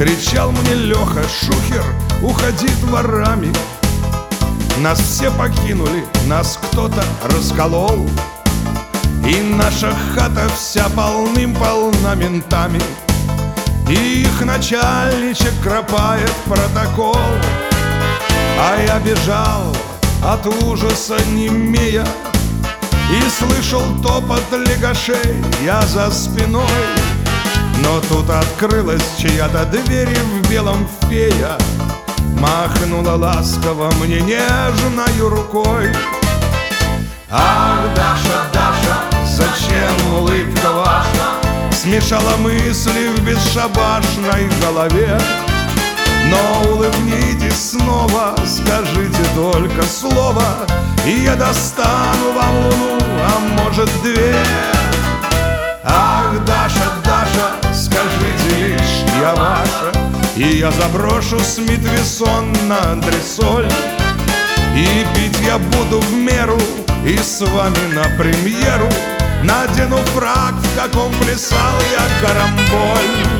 Кричал мне Леха Шухер, уходи дворами. Нас все покинули, нас кто-то расколол, и наша хата вся полным-полна ментами. И их начальничек кропает протокол. А я бежал от ужаса немея и слышал топот легашей я за спиной. Но тут открылась чья-то дверь, и в белом фея махнула ласково мне нежною рукой. Ах, Даша, Даша, зачем улыбка ваша смешала мысли в бесшабашной голове? Но улыбнитесь снова, скажите только слово, и я достану вам луну, а может две. Ах, Даша, Даша, скажите лишь, я ваша, и я заброшу Смит Вессон на антресоль. И пить я буду в меру, и с вами на премьеру надену фрак, в каком плясал я карамболь.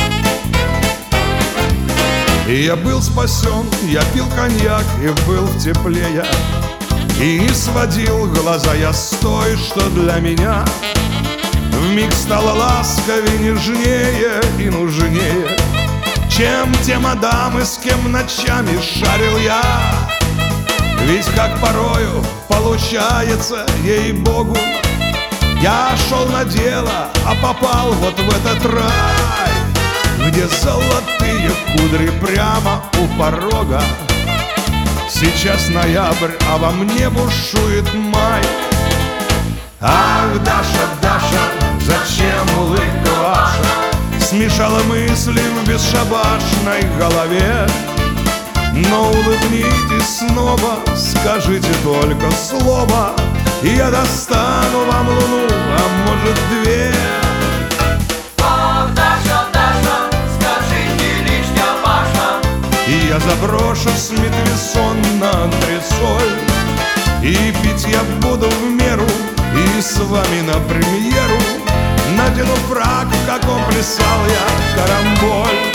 И я был спасен, я пил коньяк и был в тепле я, и не сводил глаза я с той, что для меня вмиг стала ласковее, нежнее и нужнее, чем те мадамы, с кем ночами шарил я. Ведь как порою получается, ей-богу, я шел на дело, а попал вот в этот рай, где золотые кудри прямо у порога. Сейчас ноябрь, а во мне бушует май. Ах, Даша, Даша, зачем улыбка ваша смешала мысли в бесшабашной голове? Но улыбнитесь снова, скажите только слово, и я достану вам луну, а может две. И я заброшу Смит Вессон на антресоль, и пить я буду в меру, и с вами на премьеру надену фрак, в каком плясал я карамболь.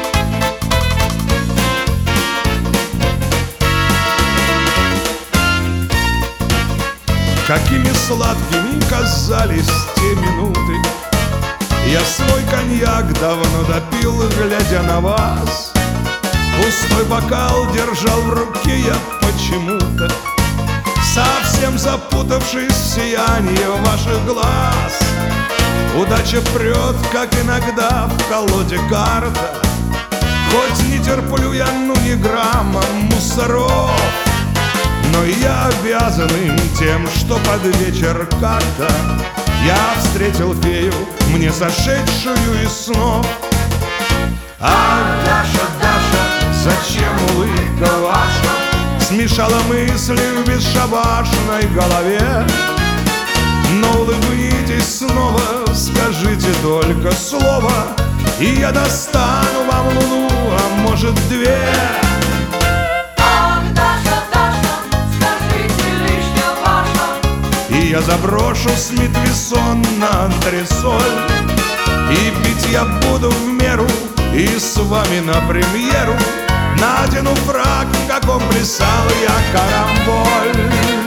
Какими сладкими казались те минуты, я свой коньяк давно допил, глядя на вас. Пустой бокал держал в руке я почему-то, совсем запутавшись в сиянии ваших глаз. Удача прет, как иногда в колоде карта, хоть не терплю я, ну ни грамма мусоров, но я обязан им тем, что под вечер как-то я встретил фею, мне сошедшую из снов. Ах, Даша, Даша, зачем улыбка ваша смешала мысли в бесшабашной голове? Но улыбнитесь снова, скажите только слово, и я достану вам луну, а может две. Ах, Даша, Даша, скажите лишь, я ваша, и я заброшу Смит Вессон на антресоль, и пить я буду в меру, и с вами на премьеру надену фрак, в каком плясал я карамболь.